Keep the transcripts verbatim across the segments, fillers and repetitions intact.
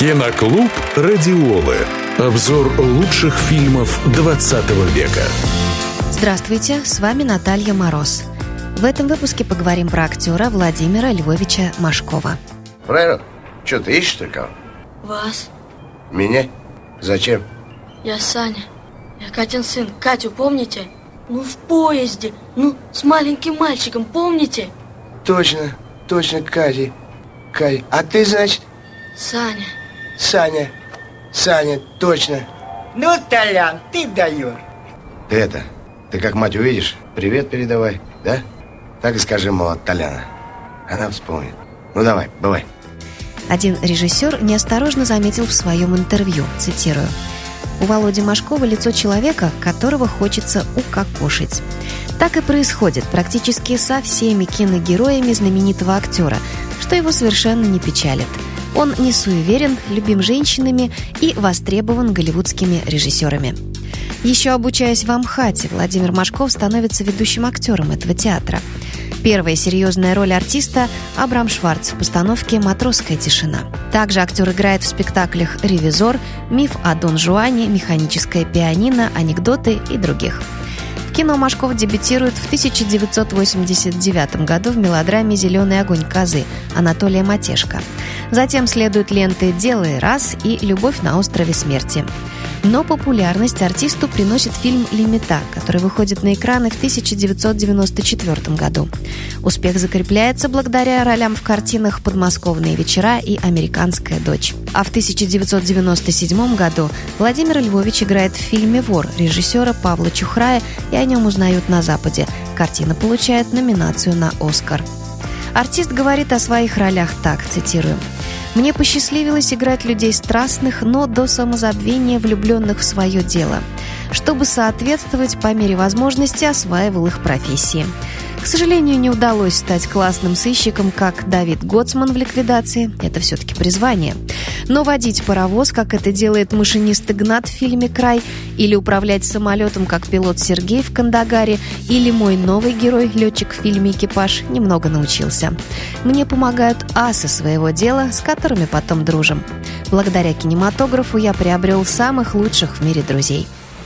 Киноклуб «Радиолы». Обзор лучших фильмов двадцатого века. Здравствуйте, с вами Наталья Мороз. В этом выпуске поговорим про актера Владимира Львовича Машкова. Правильно? Что, ты ищешь только? Вас. Меня? Зачем? Я Саня. Я Катин сын. Катю помните? Ну, в поезде. Ну, с маленьким мальчиком, помните? Точно, точно, Катя. Катя. А ты, значит? Саня. Саня. Саня, точно. Ну, Толян, ты даешь. Ты это, ты как мать увидишь, привет передавай, да? Так и скажи, мол, от Толяна. Она вспомнит. Ну, давай, бывай. Один режиссер неосторожно заметил в своем интервью, цитирую: «У Володи Машкова лицо человека, которого хочется укокошить». Так и происходит практически со всеми киногероями знаменитого актера, что его совершенно не печалит. Он не суеверен, любим женщинами и востребован голливудскими режиссерами. Еще обучаясь в Амхате, Владимир Машков становится ведущим актером этого театра. Первая серьезная роль артиста – Абрам Шварц в постановке «Матросская тишина». Также актер играет в спектаклях «Ревизор», «Миф о Дон Жуане», «Механическое пианино», «Анекдоты» и других. В кино Машков дебютирует в тысяча девятьсот восемьдесят девятом году в мелодраме «Зеленый огонь козы» Анатолия Матешко. Затем следуют ленты «Делай раз» и «Любовь на острове смерти». Но популярность артисту приносит фильм «Лимита», который выходит на экраны в тысяча девятьсот девяносто четвёртом году. Успех закрепляется благодаря ролям в картинах «Подмосковные вечера» и «Американская дочь». А в тысяча девятьсот девяносто седьмом году Владимир Львович играет в фильме «Вор» режиссера Павла Чухрая, и о нем узнают на Западе. Картина получает номинацию на «Оскар». Артист говорит о своих ролях так, цитирую: «Мне посчастливилось играть людей страстных, но до самозабвения влюбленных в свое дело. Чтобы соответствовать, по мере возможности осваивал их профессии. К сожалению, не удалось стать классным сыщиком, как Давид Гоцман в «Ликвидации». Это все-таки призвание. Но водить паровоз, как это делает машинист Игнат в фильме «Край», или управлять самолетом, как пилот Сергей в «Кандагаре», или мой новый герой, летчик в фильме «Экипаж», немного научился. Мне помогают асы своего дела, с которыми потом дружим. Благодаря кинематографу я приобрел самых лучших в мире друзей».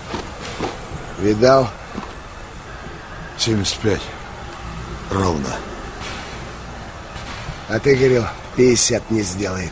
Видал? семьдесят пять. Ровно. А ты говорил, пятьдесят не сделает.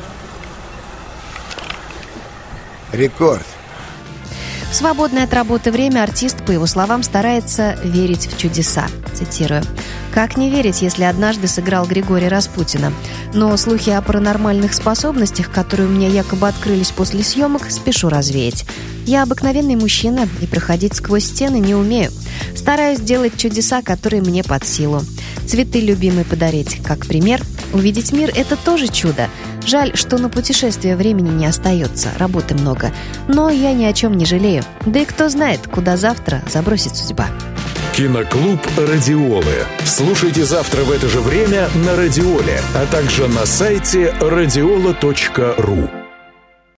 Рекорд. В свободное от работы время артист, по его словам, старается верить в чудеса. Цитирую: «Как не верить, если однажды сыграл Григория Распутина? Но слухи о паранормальных способностях, которые у меня якобы открылись после съемок, спешу развеять. Я обыкновенный мужчина и проходить сквозь стены не умею. Стараюсь делать чудеса, которые мне под силу. Цветы любимой подарить, как пример. Увидеть мир – это тоже чудо. Жаль, что на путешествие времени не остается, работы много. Но я ни о чем не жалею. Да и кто знает, куда завтра забросит судьба». Киноклуб «Радиолы». Слушайте завтра в это же время на Радиоле, а также на сайте радиола точка ру.